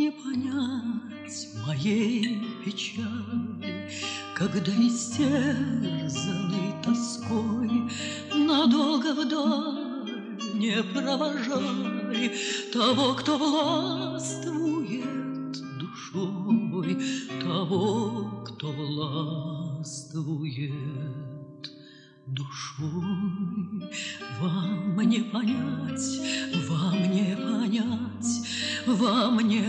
не понять моей печали, когда истерзанный тоской надолго вдаль не провожали того, кто властвует душой, того, кто властвует душой. Вам не понять, вам не понять, вам не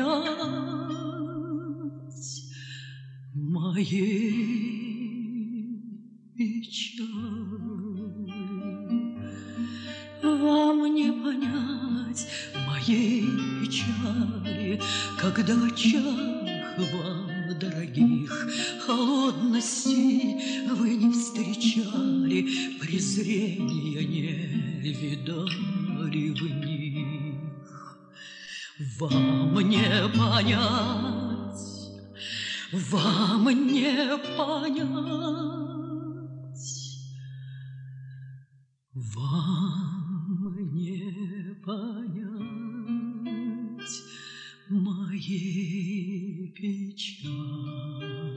понять моей печали. Вам не понять моей печали, когда в очах вам дорогих холодностей вы не встречали, презрения не видали в них. Вам не понять, вам не понять, вам не понять моей печали.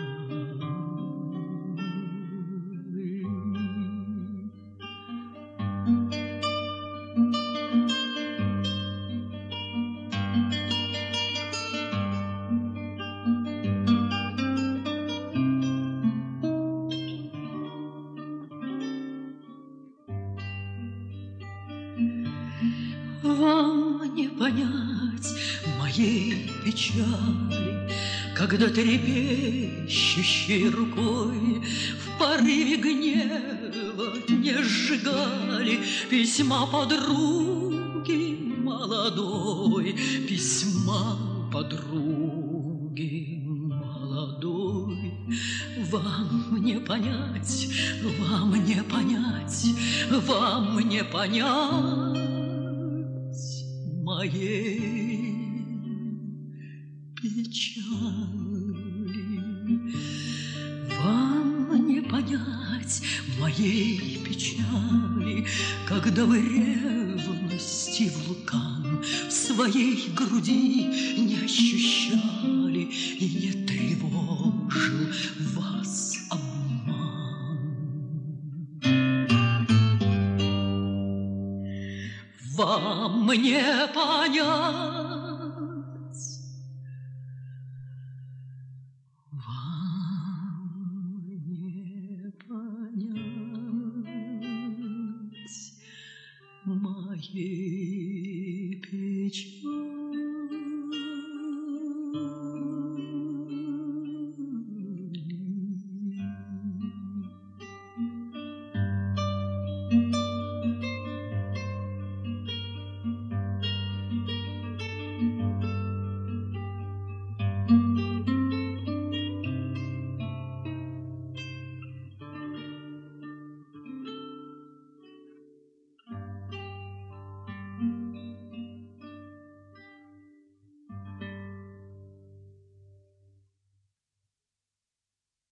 Вам не понять моей печали, когда трепещущей рукой в порыве гнева не сжигали письма подруги молодой, письма подруги молодой. Вам не понять, вам не понять, вам не понять моей печали. Вам не понять моей печали, когда вы ревности вулкан в своей груди не ощущали и не тревожил вас обман. Вам не понять,